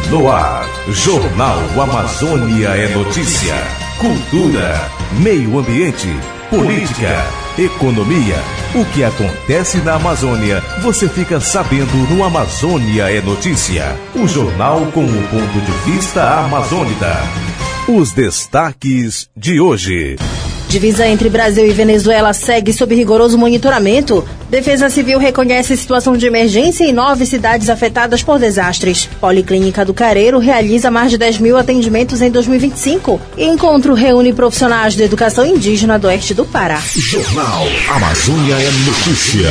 No ar, Jornal Amazônia é notícia. Cultura, meio ambiente, política, economia. O que acontece na Amazônia, você fica sabendo no Amazônia é Notícia. O jornal com o ponto de vista amazônida. Os destaques de hoje. Divisa entre Brasil e Venezuela segue sob rigoroso monitoramento. Defesa Civil reconhece situação de emergência em 9 cidades afetadas por desastres. Policlínica do Careiro realiza mais de 10 mil atendimentos em 2025. E encontro reúne profissionais da educação indígena do oeste do Pará. Jornal Amazônia é Notícia.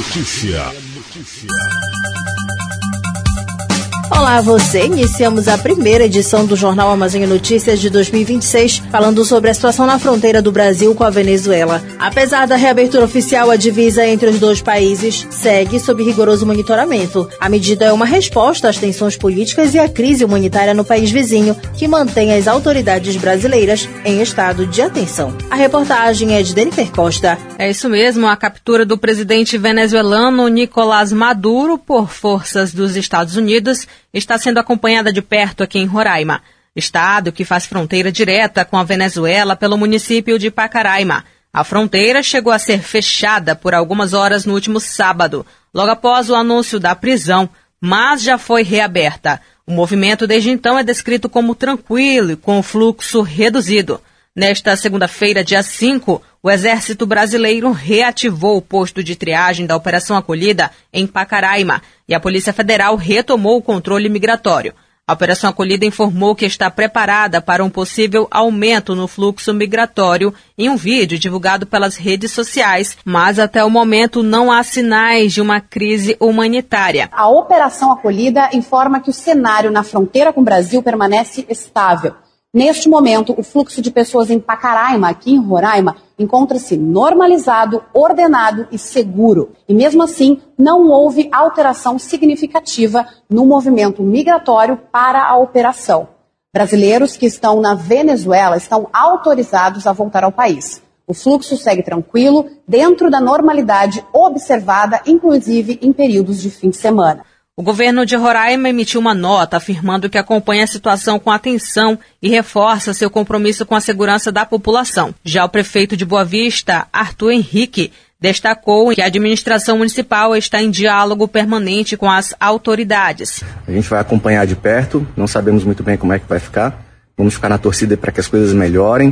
Olá, você. Iniciamos a primeira edição do Jornal Amazônia Notícias de 2026, falando sobre a situação na fronteira do Brasil com a Venezuela. Apesar da reabertura oficial, a divisa entre os dois países segue sob rigoroso monitoramento. A medida é uma resposta às tensões políticas e à crise humanitária no país vizinho, que mantém as autoridades brasileiras em estado de atenção. A reportagem é de Denifer Costa. É isso mesmo, a captura do presidente venezuelano Nicolás Maduro por forças dos Estados Unidos está sendo acompanhada de perto aqui em Roraima, estado que faz fronteira direta com a Venezuela pelo município de Pacaraima. A fronteira chegou a ser fechada por algumas horas no último sábado, logo após o anúncio da prisão, mas já foi reaberta. O movimento desde então é descrito como tranquilo e com fluxo reduzido. Nesta segunda-feira, dia 5, o Exército Brasileiro reativou o posto de triagem da Operação Acolhida em Pacaraima e a Polícia Federal retomou o controle migratório. A Operação Acolhida informou que está preparada para um possível aumento no fluxo migratório em um vídeo divulgado pelas redes sociais, mas até o momento não há sinais de uma crise humanitária. A Operação Acolhida informa que o cenário na fronteira com o Brasil permanece estável. Neste momento, o fluxo de pessoas em Pacaraima, aqui em Roraima, encontra-se normalizado, ordenado e seguro. E mesmo assim, não houve alteração significativa no movimento migratório para a operação. Brasileiros que estão na Venezuela estão autorizados a voltar ao país. O fluxo segue tranquilo, dentro da normalidade observada, inclusive em períodos de fim de semana. O governo de Roraima emitiu uma nota afirmando que acompanha a situação com atenção e reforça seu compromisso com a segurança da população. Já o prefeito de Boa Vista, Arthur Henrique, destacou que a administração municipal está em diálogo permanente com as autoridades. A gente vai acompanhar de perto, não sabemos muito bem como é que vai ficar. Vamos ficar na torcida para que as coisas melhorem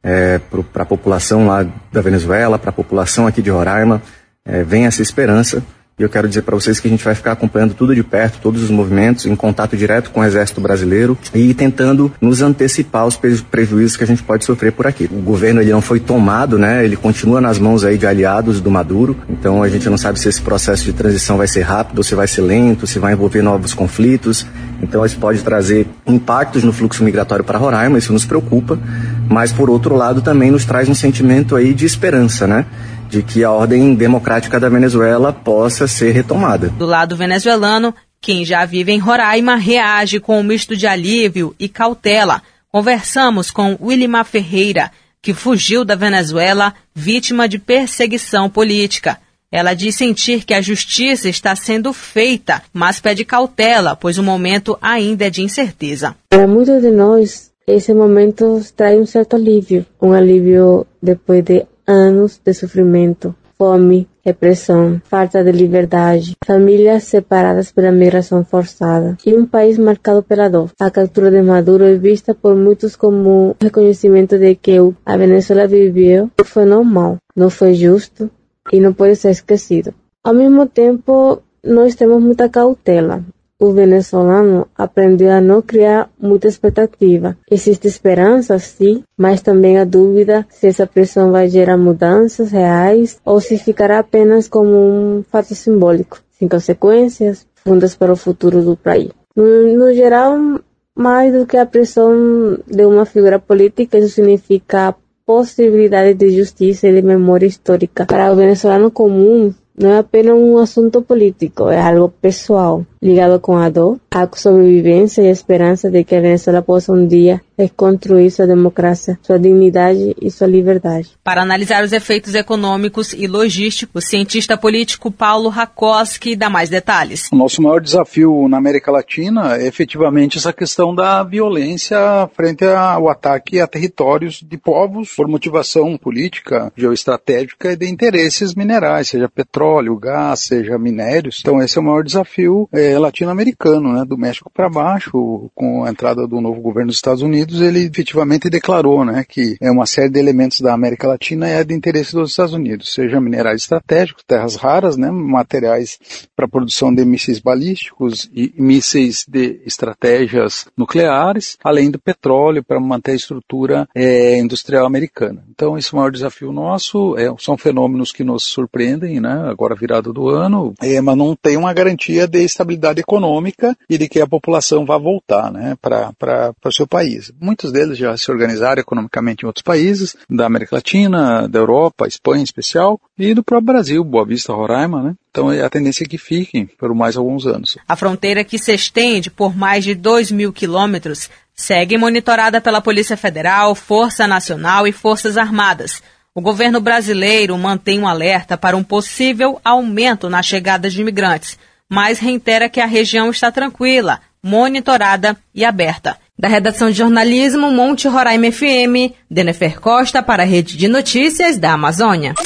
para a população lá da Venezuela, para a população aqui de Roraima. Vem essa esperança. E eu quero dizer para vocês que a gente vai ficar acompanhando tudo de perto, todos os movimentos, em contato direto com o Exército Brasileiro e tentando nos antecipar aos prejuízos que a gente pode sofrer por aqui. O governo ele não foi tomado, né? Ele continua nas mãos aí de aliados do Maduro, então a gente não sabe se esse processo de transição vai ser rápido ou se vai ser lento, se vai envolver novos conflitos. Então isso pode trazer impactos no fluxo migratório para Roraima, isso nos preocupa, mas por outro lado também nos traz um sentimento aí de esperança, né? De que a ordem democrática da Venezuela possa ser retomada. Do lado venezuelano, quem já vive em Roraima reage com um misto de alívio e cautela. Conversamos com Willimar Ferreira, que fugiu da Venezuela vítima de perseguição política. Ela diz sentir que a justiça está sendo feita, mas pede cautela, pois o momento ainda é de incerteza. Para muitos de nós, esse momento traz um certo alívio. Um alívio depois de anos de sofrimento, fome, repressão, falta de liberdade, famílias separadas pela migração forçada e um país marcado pela dor. A captura de Maduro é vista por muitos como um reconhecimento de que a Venezuela viveu foi normal, não foi justo e não pode ser esquecido. Ao mesmo tempo, nós temos muita cautela. O venezuelano aprendeu a não criar muita expectativa. Existe esperança, sim, mas também a dúvida se essa pressão vai gerar mudanças reais ou se ficará apenas como um fato simbólico, sem consequências fundas para o futuro do país. No geral, mais do que a pressão de uma figura política, isso significa a possibilidade de justiça e de memória histórica. Para o venezuelano comum, não é apenas um assunto político, é algo pessoal. ligado com a dor, a sobrevivência e a esperança de que a Venezuela possa um dia reconstruir sua democracia, sua dignidade e sua liberdade. Para analisar os efeitos econômicos e logísticos, o cientista político Paulo Rakoski dá mais detalhes. O nosso maior desafio na América Latina é efetivamente essa questão da violência frente ao ataque a territórios de povos por motivação política, geoestratégica e de interesses minerais, seja petróleo, gás, seja minérios. Então esse é o maior desafio latino-americano, né, do México para baixo. Com a entrada do novo governo dos Estados Unidos, ele efetivamente declarou, né, que uma série de elementos da América Latina é de interesse dos Estados Unidos, seja minerais estratégicos, terras raras, né, materiais para produção de mísseis balísticos e mísseis de estratégias nucleares, além do petróleo para manter a estrutura industrial americana. Então esse é o maior desafio nosso, são fenômenos que nos surpreendem, né, agora virada do ano, mas não tem uma garantia de estabilidade econômica e de que a população vá voltar, né, para o seu país. Muitos deles já se organizaram economicamente em outros países, da América Latina, da Europa, Espanha em especial, e do próprio Brasil, Boa Vista, Roraima, né? Então a tendência é que fiquem por mais alguns anos. A fronteira, que se estende por mais de 2.000 quilômetros, segue monitorada pela Polícia Federal, Força Nacional e Forças Armadas. O governo brasileiro mantém um alerta para um possível aumento na chegada de imigrantes, mas reitera que a região está tranquila, monitorada e aberta. Da redação de jornalismo, Monte Roraima FM, Denefer Costa para a Rede de Notícias da Amazônia.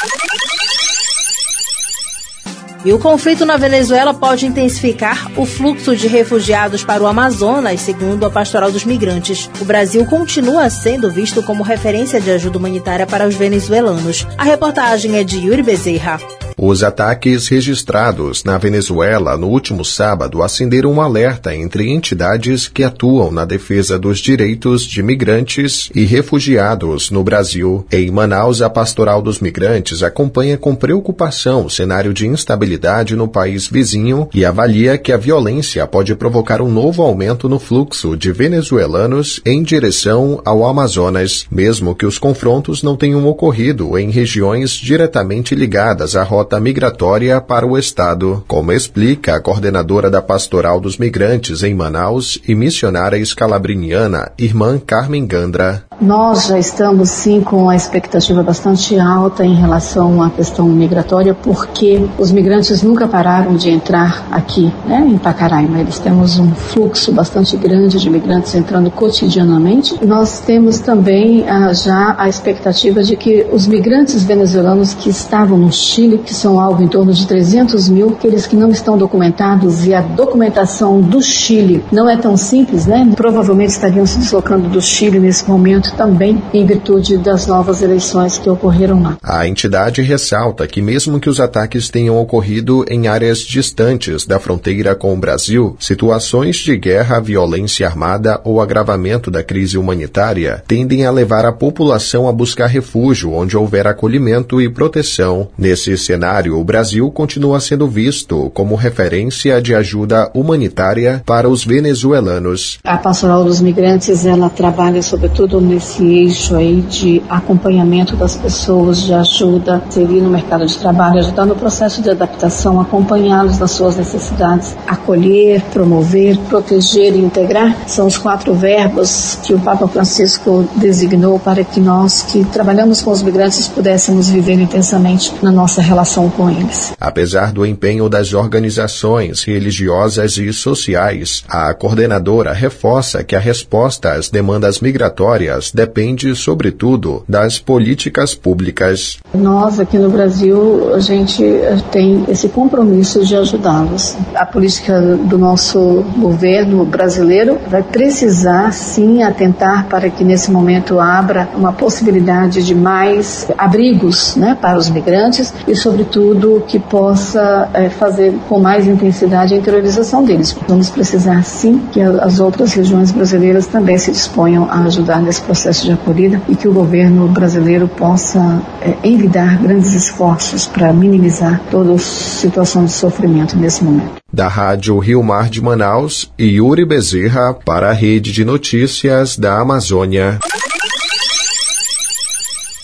E o conflito na Venezuela pode intensificar o fluxo de refugiados para o Amazonas, segundo a Pastoral dos Migrantes. O Brasil continua sendo visto como referência de ajuda humanitária para os venezuelanos. A reportagem é de Yuri Bezerra. Os ataques registrados na Venezuela no último sábado acenderam um alerta entre entidades que atuam na defesa dos direitos de migrantes e refugiados no Brasil. Em Manaus, a Pastoral dos Migrantes acompanha com preocupação o cenário de instabilidade no país vizinho e avalia que a violência pode provocar um novo aumento no fluxo de venezuelanos em direção ao Amazonas, mesmo que os confrontos não tenham ocorrido em regiões diretamente ligadas à rota migratória para o estado, como explica a coordenadora da Pastoral dos Migrantes em Manaus e missionária escalabriniana, irmã Carmen Gandra. Nós já estamos sim com a expectativa bastante alta em relação à questão migratória, porque os migrantes nunca pararam de entrar aqui, né, em Pacaraima. Eles temos um fluxo bastante grande de migrantes entrando cotidianamente. Nós temos também já a expectativa de que os migrantes venezuelanos que estavam no Chile, que são algo em torno de 300 mil, aqueles que não estão documentados, e a documentação do Chile não é tão simples, né? Provavelmente estariam se deslocando do Chile nesse momento também, em virtude das novas eleições que ocorreram lá. A entidade ressalta que mesmo que os ataques tenham ocorrido em áreas distantes da fronteira com o Brasil, situações de guerra, violência armada ou agravamento da crise humanitária tendem a levar a população a buscar refúgio onde houver acolhimento e proteção. Nesse cenário, o Brasil continua sendo visto como referência de ajuda humanitária para os venezuelanos. A Pastoral dos Migrantes, ela trabalha sobretudo nesse eixo aí de acompanhamento das pessoas, de ajuda, inserir no mercado de trabalho, ajudar no processo de adaptação, acompanhá-los nas suas necessidades, acolher, promover, proteger e integrar. São os 4 verbos que o Papa Francisco designou para que nós que trabalhamos com os migrantes pudéssemos viver intensamente na nossa relação com eles. Apesar do empenho das organizações religiosas e sociais, a coordenadora reforça que a resposta às demandas migratórias depende, sobretudo, das políticas públicas. Nós, aqui no Brasil, a gente tem esse compromisso de ajudá-los. A política do nosso governo brasileiro vai precisar, sim, atentar para que, nesse momento, abra uma possibilidade de mais abrigos, né, para os migrantes e, sobretudo, que possa fazer com mais intensidade a interiorização deles. Vamos precisar, sim, que as outras regiões brasileiras também se disponham a ajudar nesse processo de acolhida e que o governo brasileiro possa envidar grandes esforços para minimizar toda a situação de sofrimento nesse momento. Da Rádio Rio Mar de Manaus, Yuri Bezerra para a Rede de Notícias da Amazônia.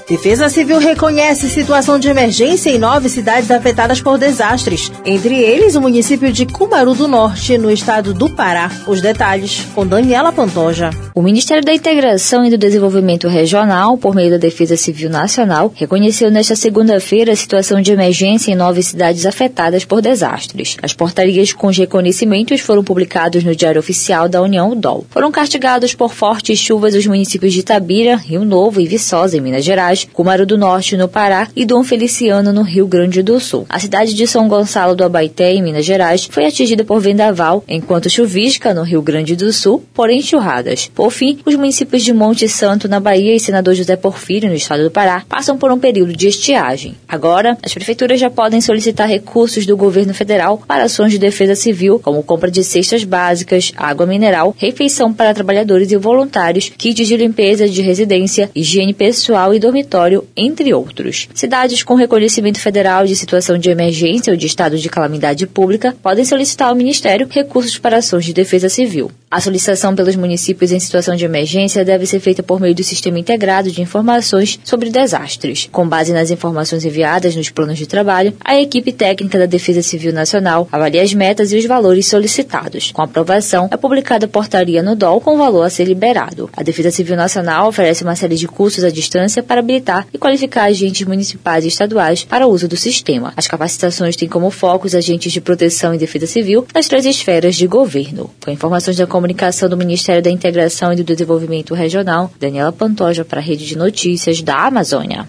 Defesa Civil reconhece situação de emergência em 9 cidades afetadas por desastres, entre eles o município de Cumaru do Norte, no estado do Pará. Os detalhes com Daniela Pantoja. O Ministério da Integração e do Desenvolvimento Regional, por meio da Defesa Civil Nacional, reconheceu nesta segunda-feira a situação de emergência em 9 cidades afetadas por desastres. As portarias com os reconhecimentos foram publicados no Diário Oficial da União, DOL. Foram castigados por fortes chuvas os municípios de Itabira, Rio Novo e Viçosa, em Minas Gerais, Cumaru do Norte, no Pará, e Dom Feliciano, no Rio Grande do Sul. A cidade de São Gonçalo do Abaeté, em Minas Gerais, foi atingida por vendaval, enquanto chuvisca, no Rio Grande do Sul, por enxurradas. Por fim, os municípios de Monte Santo, na Bahia, e Senador José Porfírio, no estado do Pará, passam por um período de estiagem. Agora, as prefeituras já podem solicitar recursos do governo federal para ações de defesa civil, como compra de cestas básicas, água mineral, refeição para trabalhadores e voluntários, kits de limpeza de residência, higiene pessoal e dormitório, entre outros. Cidades com reconhecimento federal de situação de emergência ou de estado de calamidade pública podem solicitar ao Ministério recursos para ações de defesa civil. A solicitação pelos municípios em situação de emergência deve ser feita por meio do Sistema Integrado de Informações sobre Desastres. Com base nas informações enviadas nos planos de trabalho, a equipe técnica da Defesa Civil Nacional avalia as metas e os valores solicitados. Com aprovação, é publicada a portaria no DOL com o valor a ser liberado. A Defesa Civil Nacional oferece uma série de cursos à distância para habilitar e qualificar agentes municipais e estaduais para o uso do sistema. As capacitações têm como foco os agentes de proteção e defesa civil nas 3 esferas de governo. Com informações da comunicação do Ministério da Integração e do Desenvolvimento Regional, Daniela Pantoja para a Rede de Notícias da Amazônia.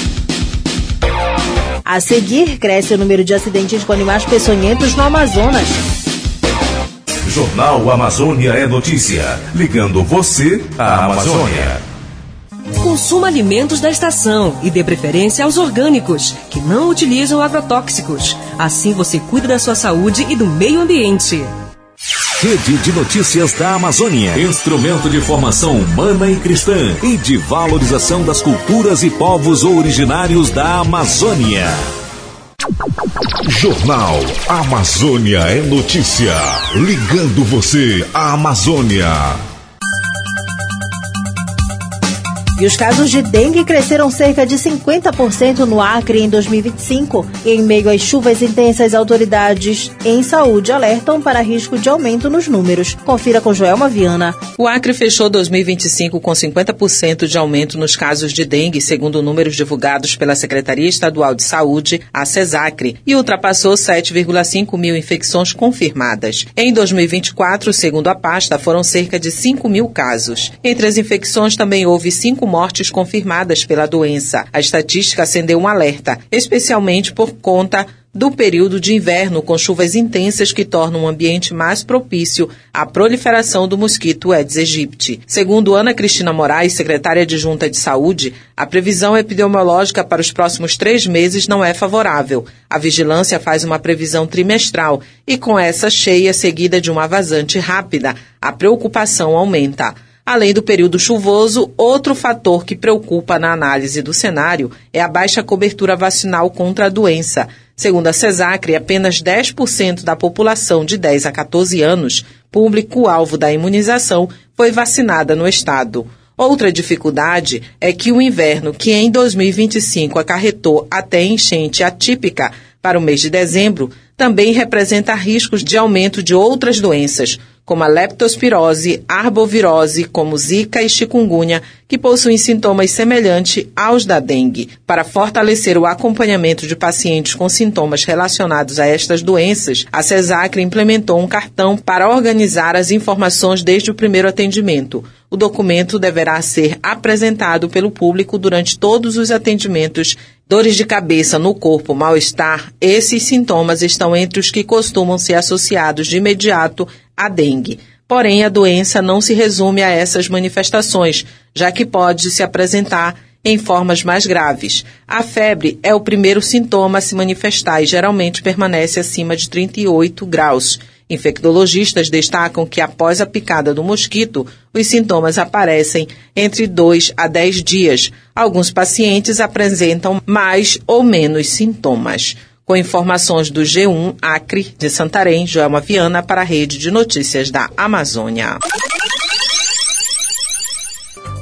A seguir, cresce o número de acidentes com animais peçonhentos no Amazonas. Jornal Amazônia é notícia, ligando você à Amazônia. Consuma alimentos da estação e dê preferência aos orgânicos, que não utilizam agrotóxicos. Assim você cuida da sua saúde e do meio ambiente. Rede de Notícias da Amazônia. Instrumento de formação humana e cristã e de valorização das culturas e povos originários da Amazônia. Jornal Amazônia é notícia. Ligando você à Amazônia. E os casos de dengue cresceram cerca de 50% no Acre em 2025. E em meio às chuvas intensas, autoridades em saúde alertam para risco de aumento nos números. Confira com Joelma Viana. O Acre fechou 2025 com 50% de aumento nos casos de dengue, segundo números divulgados pela Secretaria Estadual de Saúde, a SESACRE, e ultrapassou 7,5 mil infecções confirmadas. Em 2024, segundo a pasta, foram cerca de 5 mil casos. Entre as infecções também houve 5 mortes confirmadas pela doença. A estatística acendeu um alerta, especialmente por conta do período de inverno com chuvas intensas que tornam o ambiente mais propício à proliferação do mosquito Aedes aegypti. Segundo Ana Cristina Moraes, secretária adjunta de Saúde, a previsão epidemiológica para os próximos 3 meses não é favorável. A vigilância faz uma previsão trimestral e com essa cheia seguida de uma vazante rápida, a preocupação aumenta. Além do período chuvoso, outro fator que preocupa na análise do cenário é a baixa cobertura vacinal contra a doença. Segundo a SESACRE, apenas 10% da população de 10 a 14 anos, público-alvo da imunização, foi vacinada no estado. Outra dificuldade é que o inverno, que em 2025 acarretou até enchente atípica para o mês de dezembro, também representa riscos de aumento de outras doenças, como a leptospirose, arbovirose, como zika e chikungunya, que possuem sintomas semelhantes aos da dengue. Para fortalecer o acompanhamento de pacientes com sintomas relacionados a estas doenças, a SESACRE implementou um cartão para organizar as informações desde o primeiro atendimento. O documento deverá ser apresentado pelo público durante todos os atendimentos. Dores de cabeça no corpo, mal-estar, esses sintomas estão entre os que costumam ser associados de imediato à dengue. Porém, a doença não se resume a essas manifestações, já que pode se apresentar em formas mais graves. A febre é o primeiro sintoma a se manifestar e geralmente permanece acima de 38 graus. Infectologistas destacam que após a picada do mosquito, os sintomas aparecem entre 2 a 10 dias. Alguns pacientes apresentam mais ou menos sintomas. Com informações do G1 Acre de Santarém, Joelma Viana para a Rede de Notícias da Amazônia.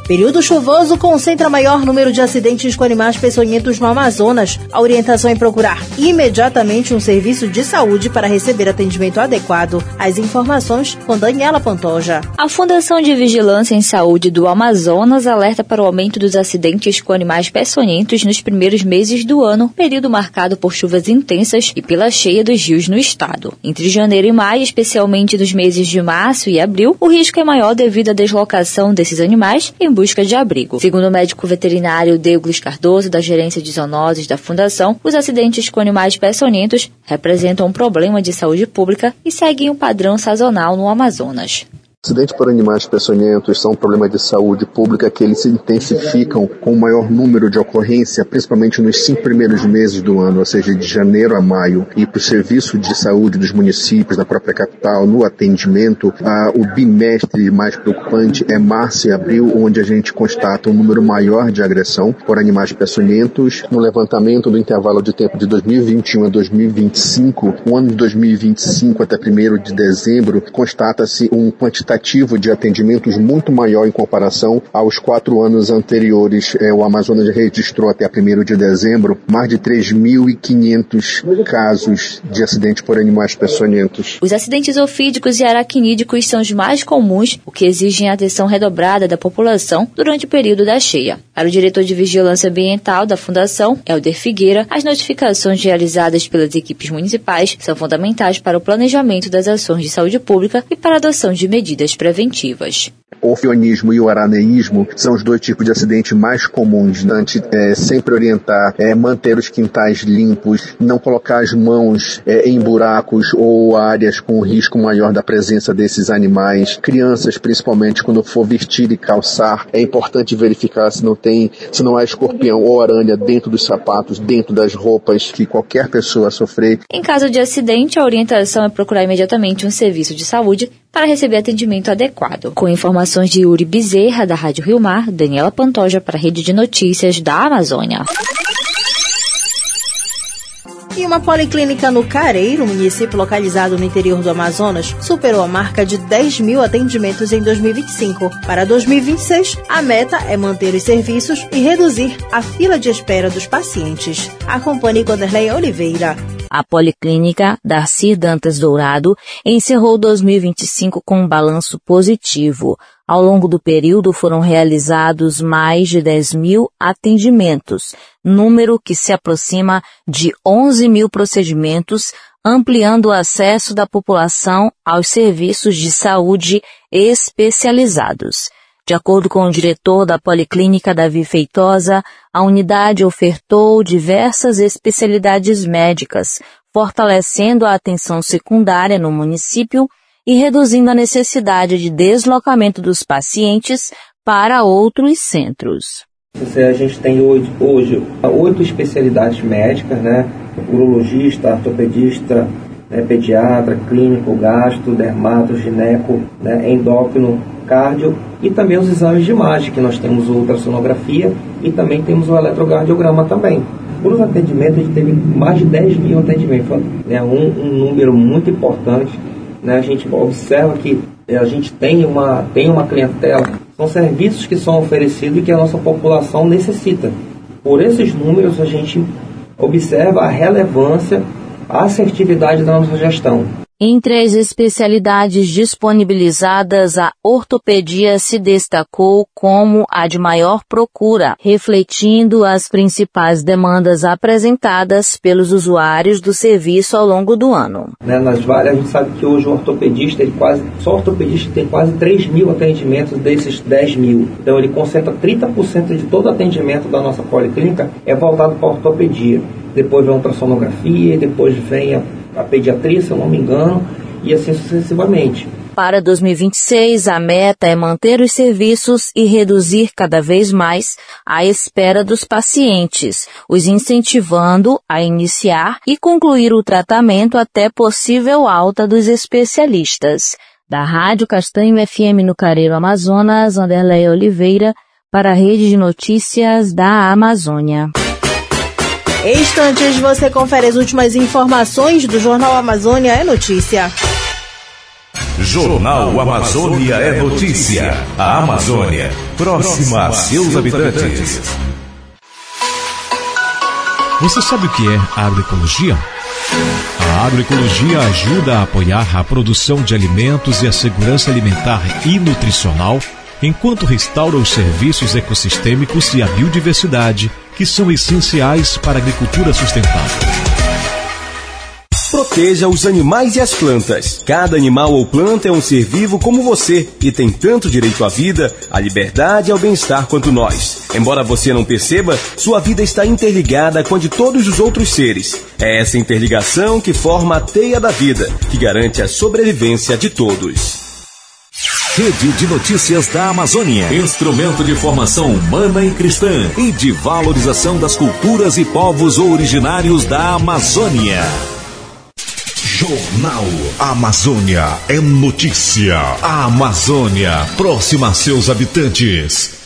Período chuvoso concentra maior número de acidentes com animais peçonhentos no Amazonas. A orientação é procurar imediatamente um serviço de saúde para receber atendimento adequado. As informações com Daniela Pantoja. A Fundação de Vigilância em Saúde do Amazonas alerta para o aumento dos acidentes com animais peçonhentos nos primeiros meses do ano, período marcado por chuvas intensas e pela cheia dos rios no estado. Entre janeiro e maio, especialmente nos meses de março e abril, o risco é maior devido à deslocação desses animais em busca de abrigo. Segundo o médico veterinário Douglas Cardoso, da Gerência de Zoonoses da Fundação, os acidentes com animais peçonhentos representam um problema de saúde pública e seguem um padrão sazonal no Amazonas. Acidentes por animais peçonhentos são um problema de saúde pública que eles se intensificam com o maior número de ocorrência, principalmente nos 5 primeiros meses do ano, ou seja, de janeiro a maio. E para o serviço de saúde dos municípios, da própria capital, no atendimento, o bimestre mais preocupante é março e abril, onde a gente constata um número maior de agressão por animais peçonhentos. No levantamento do intervalo de tempo de 2021 a 2025, o ano de 2025 até 1º de dezembro, constata-se um quantitativo de atendimentos muito maior em comparação aos 4 anos anteriores. O Amazonas registrou até 1º de dezembro mais de 3.500 casos de acidentes por animais peçonhentos. Os acidentes ofídicos e aracnídicos são os mais comuns, o que exigem a atenção redobrada da população durante o período da cheia. Para o diretor de Vigilância Ambiental da Fundação, Helder Figueira, as notificações realizadas pelas equipes municipais são fundamentais para o planejamento das ações de saúde pública e para a adoção de medidas preventivas. O fionismo e o araneísmo são os 2 tipos de acidente mais comuns. A gente sempre orientar, manter os quintais limpos, não colocar as mãos em buracos ou áreas com risco maior da presença desses animais. Crianças, principalmente, quando for vestir e calçar, é importante verificar se não há escorpião ou aranha dentro dos sapatos, dentro das roupas, que qualquer pessoa sofrer. Em caso de acidente, a orientação é procurar imediatamente um serviço de saúde para receber atendimento adequado. Com informações de Yuri Bezerra, da Rádio Rio Mar, Daniela Pantoja para a Rede de Notícias da Amazônia. E uma policlínica no Careiro, município localizado no interior do Amazonas, superou a marca de 10 mil atendimentos em 2025. Para 2026, a meta é manter os serviços e reduzir a fila de espera dos pacientes. Acompanhe Wanderlei Oliveira. A Policlínica Darcy Dantas Dourado encerrou 2025 com um balanço positivo. Ao longo do período foram realizados mais de 10 mil atendimentos, número que se aproxima de 11 mil procedimentos, ampliando o acesso da população aos serviços de saúde especializados. De acordo com o diretor da Policlínica, Davi Feitosa, a unidade ofertou diversas especialidades médicas, fortalecendo a atenção secundária no município e reduzindo a necessidade de deslocamento dos pacientes para outros centros. A gente tem hoje 8 especialidades médicas, urologista, ortopedista, pediatra, clínico, gastro, dermato, gineco, endócrino, cardio e também os exames de imagem, que nós temos a ultrassonografia e também temos o eletrocardiograma também. Por os atendimentos, a gente teve mais de 10 mil atendimentos, um número muito importante. A gente observa que a gente tem uma clientela, são serviços que são oferecidos e que a nossa população necessita. Por esses números, a gente observa a relevância, a assertividade da nossa gestão. Entre as especialidades disponibilizadas, a ortopedia se destacou como a de maior procura, refletindo as principais demandas apresentadas pelos usuários do serviço ao longo do ano. A gente sabe que hoje o ortopedista, só o ortopedista tem quase 3 mil atendimentos desses 10 mil. Então ele concentra 30% de todo atendimento da nossa policlínica é voltado para a ortopedia. Depois vem a ultrassonografia, depois vem a pediatria, se eu não me engano, e assim sucessivamente. Para 2026, a meta é manter os serviços e reduzir cada vez mais a espera dos pacientes, os incentivando a iniciar e concluir o tratamento até possível alta dos especialistas. Da Rádio Castanho FM no Careiro, Amazonas, Wanderlei Oliveira, para a Rede de Notícias da Amazônia. Em instantes, você confere as últimas informações do Jornal Amazônia é Notícia. Jornal Amazônia é notícia. A Amazônia, próxima a seus habitantes. Você sabe o que é agroecologia? A agroecologia ajuda a apoiar a produção de alimentos e a segurança alimentar e nutricional, enquanto restaura os serviços ecossistêmicos e a biodiversidade, que são essenciais para a agricultura sustentável. Proteja os animais e as plantas. Cada animal ou planta é um ser vivo como você e tem tanto direito à vida, à liberdade e ao bem-estar quanto nós. Embora você não perceba, sua vida está interligada com a de todos os outros seres. É essa interligação que forma a teia da vida, que garante a sobrevivência de todos. Rede de Notícias da Amazônia. Instrumento de formação humana e cristã e de valorização das culturas e povos originários da Amazônia. Jornal Amazônia é notícia. A Amazônia, próxima a seus habitantes.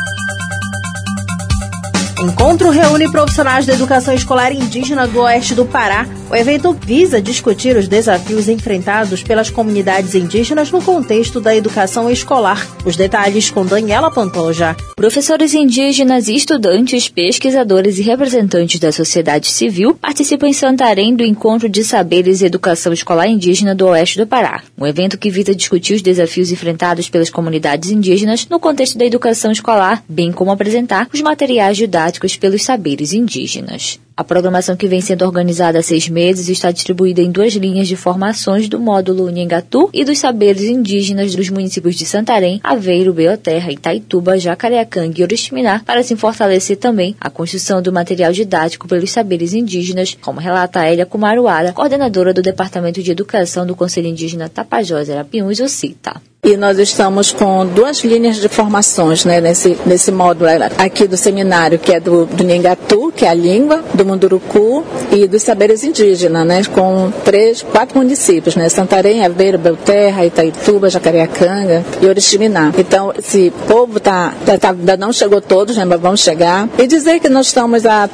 Encontro reúne profissionais da educação escolar indígena do oeste do Pará. O evento visa discutir os desafios enfrentados pelas comunidades indígenas no contexto da educação escolar. Os detalhes com Daniela Pantoja. Professores indígenas, estudantes, pesquisadores e representantes da sociedade civil participam em Santarém do Encontro de Saberes e Educação Escolar Indígena do Oeste do Pará. Um evento que visa discutir os desafios enfrentados pelas comunidades indígenas no contexto da educação escolar, bem como apresentar os materiais didáticos pelos saberes indígenas. A programação, que vem sendo organizada há 6 meses, está distribuída em 2 linhas de formações do módulo Nhengatu e dos saberes indígenas dos municípios de Santarém, Aveiro, Beoterra, Itaituba, Jacareacanga e Oriximiná, para se fortalecer também a construção do material didático pelos saberes indígenas, como relata a Elia Kumaruara, coordenadora do Departamento de Educação do Conselho Indígena Tapajós Arapiuns, o CITA. E nós estamos com 2 linhas de formações, né, nesse módulo aqui do seminário, que é do Nhengatu, que é a língua, do Munduruku e dos saberes indígenas, né, com 4 municípios, né, Santarém, Aveiro, Beoterra, Itaituba, Jacareacanga e Oriximiná. Então, esse povo ainda não chegou todos, né, mas vamos chegar. E dizer que nós estamos há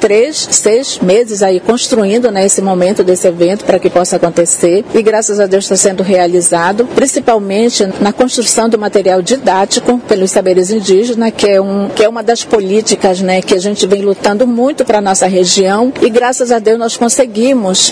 6 meses aí construindo, né, esse momento desse evento para que possa acontecer. E graças a Deus está sendo realizado, principalmente na construção do material didático pelos saberes indígenas, que é uma das políticas, né, que a gente vem lutando muito para a nossa região, e graças a Deus nós conseguimos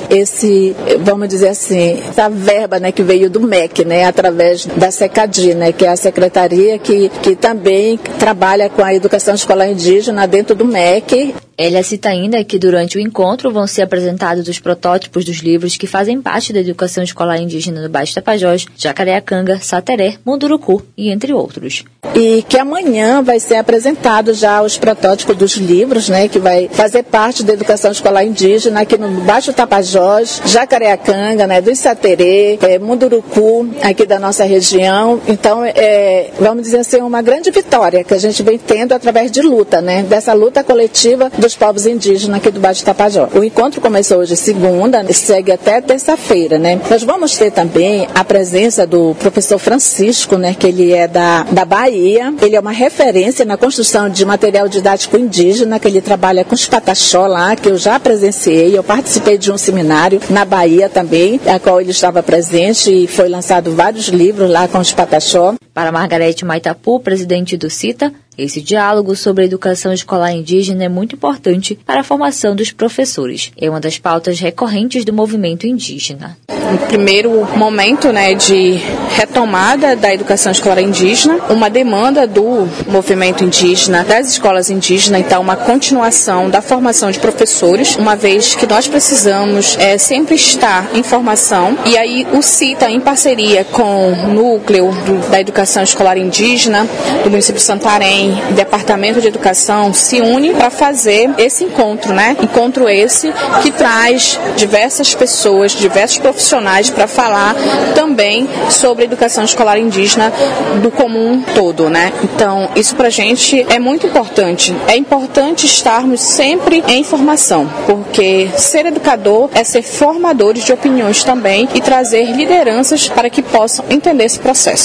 vamos dizer assim, essa verba, né, que veio do MEC, né, através da SECADI, né, que é a secretaria que também trabalha com a educação escolar indígena dentro do MEC. Ela cita ainda que durante o encontro vão ser apresentados os protótipos dos livros que fazem parte da educação escolar indígena do Baixo Tapajós, Jacareacanga, Sateré, Munduruku e entre outros. E que amanhã vai ser apresentado já os protótipos dos livros, né, que vai fazer parte da educação escolar indígena aqui no Baixo Tapajós, Jacareacanga, né, do Sateré, Munduruku, aqui da nossa região. Então, vamos dizer assim, uma grande vitória que a gente vem tendo através de luta, né, dessa luta coletiva dos povos indígenas aqui do Baixo Tapajós. O encontro começou hoje segunda, segue até terça-feira, né. Nós vamos ter também a presença do professor Francisco, né, que ele é da Bahia. Ele é uma referência na construção de material didático indígena, que ele trabalha com os pataxó lá, que eu já presenciei. Eu participei de um seminário na Bahia também, a qual ele estava presente, e foi lançado vários livros lá com os pataxó. Para Margarete Maitapu, presidente do CITA, esse diálogo sobre a educação escolar indígena é muito importante para a formação dos professores. É uma das pautas recorrentes do movimento indígena. Um primeiro momento, né, de retomada da educação escolar indígena, uma demanda do movimento indígena, das escolas indígenas, então uma continuação da formação de professores, uma vez que nós precisamos sempre estar em formação, e aí o CITA, em parceria com o núcleo da educação escolar indígena do município de Santarém, Departamento de Educação, se une para fazer esse encontro, né? Encontro esse que traz diversas pessoas, diversos profissionais para falar também sobre a educação escolar indígena do comum todo, né? Então, isso pra gente é muito importante. É importante estarmos sempre em formação, porque ser educador é ser formadores de opiniões também e trazer lideranças para que possam entender esse processo. O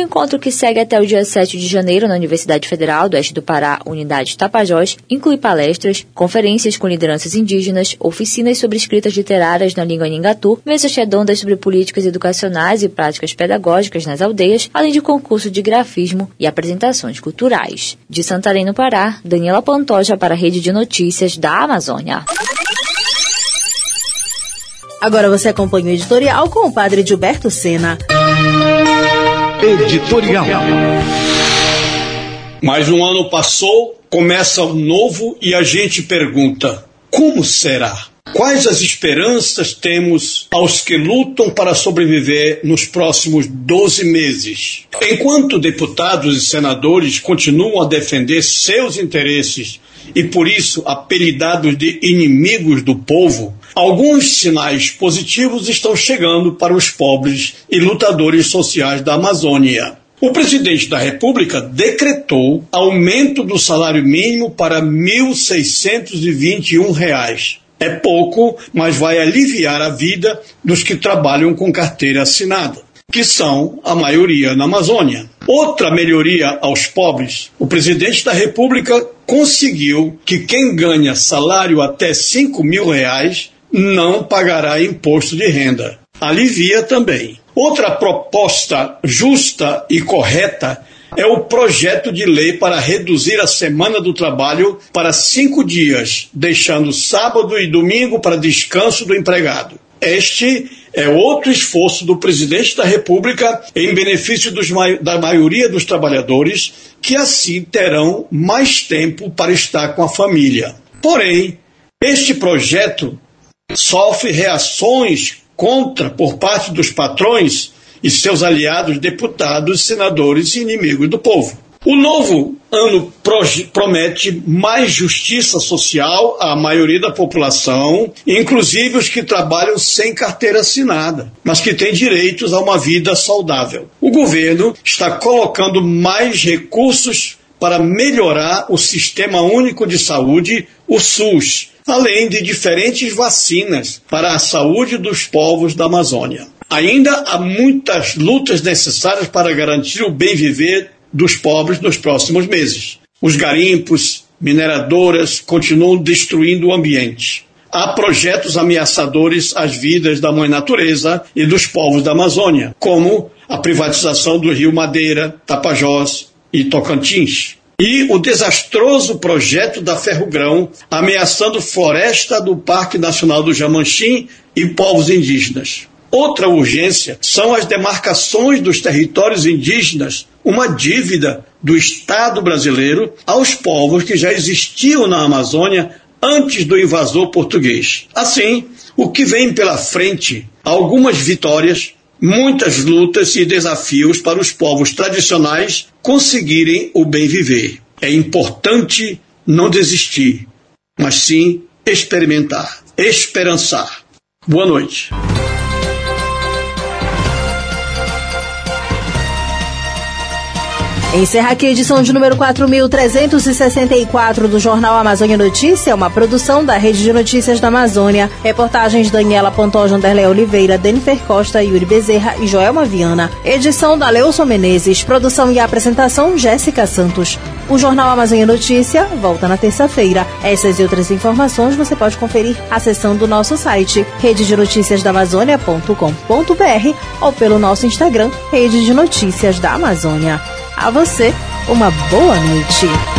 encontro, que segue até o dia 7 de janeiro na Universidade Federal do Oeste do Pará, Unidade Tapajós, inclui palestras, conferências com lideranças indígenas, oficinas sobre escritas literárias na língua Nhengatu, mesas redondas sobre políticas educacionais e práticas pedagógicas nas aldeias, além de concurso de grafismo e apresentações culturais. De Santarém, no Pará, Daniela Pantoja para a Rede de Notícias da Amazônia. Agora você acompanha o editorial com o padre Gilberto Sena. Editorial. Mais um ano passou, começa um novo e a gente pergunta: como será? Quais as esperanças temos aos que lutam para sobreviver nos próximos 12 meses? Enquanto deputados e senadores continuam a defender seus interesses e por isso apelidados de inimigos do povo, alguns sinais positivos estão chegando para os pobres e lutadores sociais da Amazônia. O presidente da República decretou aumento do salário mínimo para R$ 1.621. É pouco, mas vai aliviar a vida dos que trabalham com carteira assinada, que são a maioria na Amazônia. Outra melhoria aos pobres: o presidente da República conseguiu que quem ganha salário até R$ 5.000 não pagará imposto de renda. Alivia também. Outra proposta justa e correta é o projeto de lei para reduzir a semana do trabalho para 5 dias, deixando sábado e domingo para descanso do empregado. Este é outro esforço do presidente da República em benefício da maioria dos trabalhadores, que assim terão mais tempo para estar com a família. Porém, este projeto sofre reações contra por parte dos patrões e seus aliados deputados, senadores e inimigos do povo. O novo ano promete mais justiça social à maioria da população, inclusive os que trabalham sem carteira assinada, mas que têm direitos a uma vida saudável. O governo está colocando mais recursos para melhorar o Sistema Único de Saúde, o SUS, além de diferentes vacinas para a saúde dos povos da Amazônia. Ainda há muitas lutas necessárias para garantir o bem viver dos pobres nos próximos meses. Os garimpos, mineradoras continuam destruindo o ambiente. Há projetos ameaçadores às vidas da mãe natureza e dos povos da Amazônia, como a privatização do Rio Madeira, Tapajós e Tocantins. E o desastroso projeto da Ferrogrão, ameaçando floresta do Parque Nacional do Jamanchim e povos indígenas. Outra urgência são as demarcações dos territórios indígenas, uma dívida do Estado brasileiro aos povos que já existiam na Amazônia antes do invasor português. Assim, o que vem pela frente, algumas vitórias, muitas lutas e desafios para os povos tradicionais conseguirem o bem viver. É importante não desistir, mas sim experimentar, esperançar. Boa noite. Encerra aqui a edição de número 4.364 do Jornal Amazônia Notícia, uma produção da Rede de Notícias da Amazônia. Reportagens Daniela Pantoja, Anderlé Oliveira, Denifer Costa, Yuri Bezerra e Joelma Viana. Edição da Leilson Menezes. Produção e apresentação Jéssica Santos. O Jornal Amazônia Notícia volta na terça-feira. Essas e outras informações você pode conferir acessando o nosso site rededenoticiasdaamazônia.com.br ou pelo nosso Instagram, Rede de Notícias da Amazônia. A você, uma boa noite.